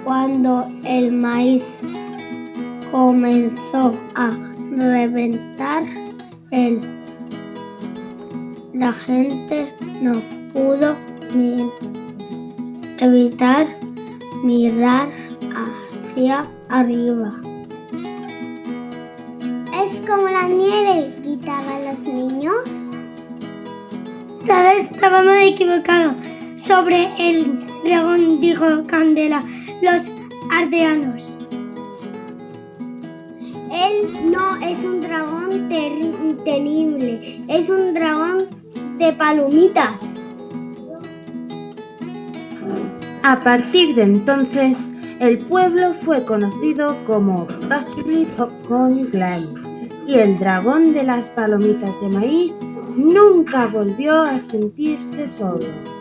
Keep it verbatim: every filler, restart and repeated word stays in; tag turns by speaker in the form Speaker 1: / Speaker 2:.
Speaker 1: Cuando el maíz comenzó a reventar, el, la gente no pudo ni evitar mirar hacia arriba.
Speaker 2: Es como la nieve, gritaban los niños.
Speaker 1: Todos estábamos equivocados. Sobre el dragón, dijo Candela, los aldeanos.
Speaker 2: Él no es un dragón ter- temible, es un dragón de palomitas.
Speaker 3: A partir de entonces, el pueblo fue conocido como Baskerville Popcorn Glen, y el dragón de las palomitas de maíz nunca volvió a sentirse solo.